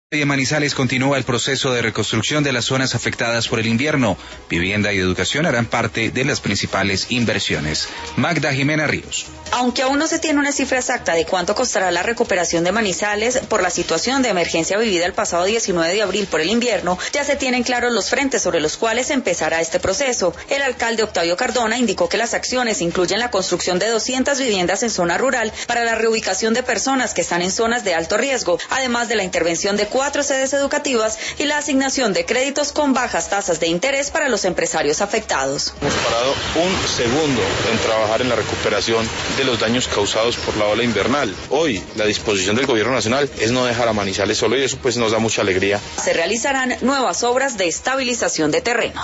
En Manizales continúa el proceso de reconstrucción de las zonas afectadas por el invierno. Vivienda y educación harán parte de las principales inversiones. Magda Jimena Ríos. Aunque aún no se tiene una cifra exacta de cuánto costará la recuperación de Manizales por la situación de emergencia vivida el pasado 19 de abril por el invierno, ya se tienen claros los frentes sobre los cuales empezará este proceso. El alcalde Octavio Cardona indicó que las acciones incluyen la construcción de 200 viviendas en zona rural para la reubicación de personas que están en zonas de alto riesgo, además de la intervención de 4 sedes educativas y la asignación de créditos con bajas tasas de interés para los empresarios afectados. Hemos parado un segundo en trabajar en la recuperación de los daños causados por la ola invernal. Hoy la disposición del gobierno nacional es no dejar a Manizales solo y eso pues nos da mucha alegría. Se realizarán nuevas obras de estabilización de terreno.